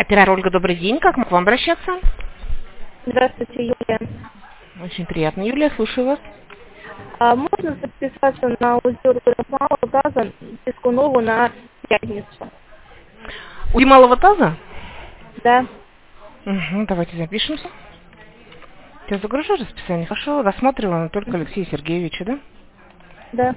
Оператор Ольга, добрый день. Как к вам обращаться? Здравствуйте, Юлия. Очень приятно, Юлия, слушаю вас. Можно записаться на узор малого газа Пескунову на пятницу? У малого таза? Да, Угу, давайте запишемся. Я загружу расписание. Хорошо, рассматриваем только Алексея Сергеевича, да? да.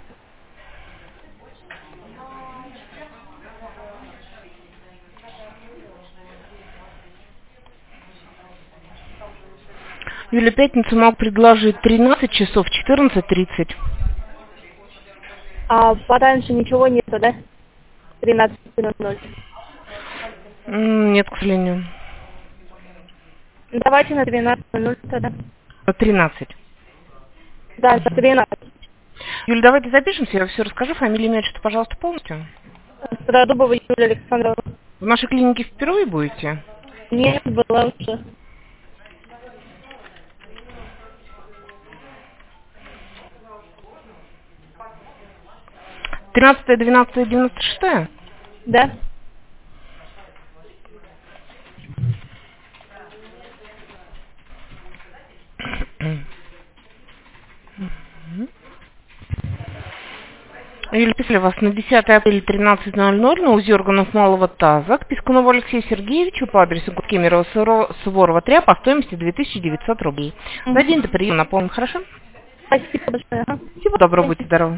Юля, пятницу могу предложить 13 часов, 14:30. А пораньше ничего нету, да? 13:00. Нет, к сожалению. Давайте на 12:00 тогда. 13. Да, за 13. Юля, давайте запишемся, я все расскажу. Фамилия, имя, отчество, пожалуйста, полностью. Стародубова Юлия Александровна. В нашей клинике впервые будете? Нет, была уже. 13, 12, 96? Да. Юлия, писали вас на 10 апреля 13:00 на УЗИ органов малого таза к Пескунову Алексею Сергеевичу по адресу Кемерово, Суворова 3 по стоимости 2900 рублей. За день до приема напомню, хорошо? Спасибо большое. Ага. Всего доброго, будьте здоровы.